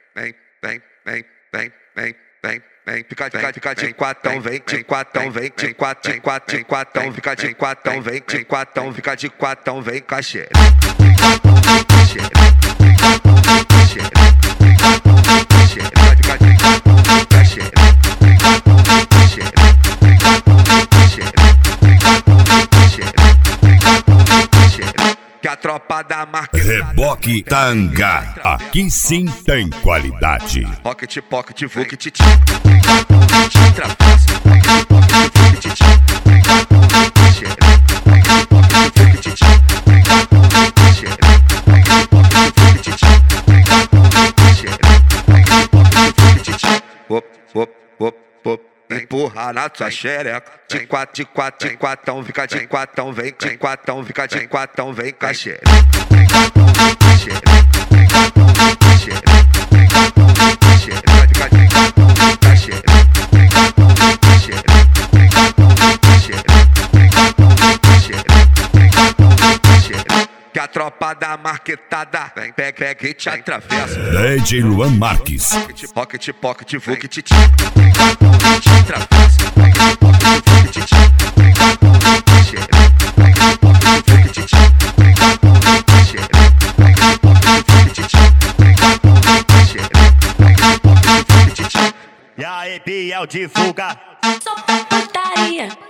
Fica de quatão, vem de quatão, vem de quatão, fica de quatão, vem de quatão, fica de quatão, vem cachê. Que a tropa da marca Reboque Tanga, aqui sim tem qualidade. Pocket, pocket, vuc, titi. Trapaça. Empurra na tua xereca. De quatão, fica de quatão, vem de quatão, fica de quatão, vem cachê. Que a tropa da marquetada vem, pega e te atravessa. DJ Luan Marques. Pocket, pocket, vuc, titi. Te atravessa. E aí, Biel divulga. Só putaria.